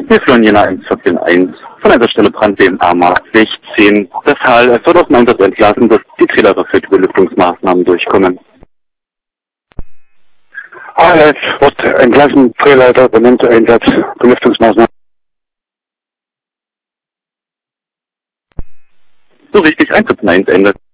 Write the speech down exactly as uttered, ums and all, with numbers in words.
Hier führen Jena eins vierzehn eins. Von einer Stelle Brand B M A Mark sechzehn. Der Fall, es wird aus dem Einsatz entlassen, dass die Trailer für die Belüftungsmaßnahmen durchkommen. A F wird entlassen, Drehleiter benennt Einsatz, Belüftungsmaßnahmen. So richtig, eins vierzehn eins Ende.